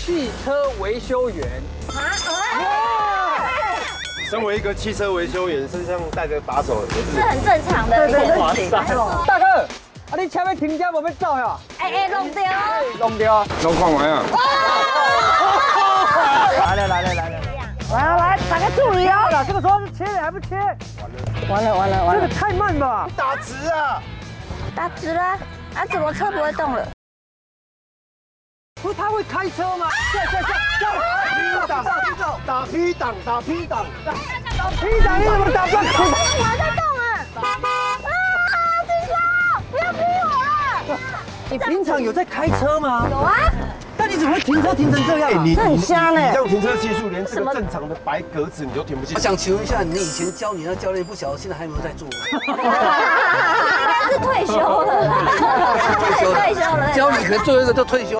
汽车维修员。 身为一个汽车维修员，身上带着把手也是很正常的一件事情。 大哥，啊你前面停车无要走呀？ 弄掉。 弄掉， 弄看完啊！ 来，大家注意哦！ 这个时候是切的还不切？ 完了， 这个太慢了吧？ 打直啊！ 打直了，啊，怎么车不会动了？ 不是他会开车吗？ 打 P 档，打 P 档， 打 P 档你怎么打不到？ 我还在动啊！弟兄，不要逼我了！ 你平常有在开车吗？ 有啊。 但你怎么会停车停成这样啊？ 你很瞎呢你这样停车技术，连这个正常的白格子你都停不进我。想请问一下，你以前教你那教练不晓得现在还有没有在做？ 应该是退休了啦。退休了。 教你可能最后一个就退休。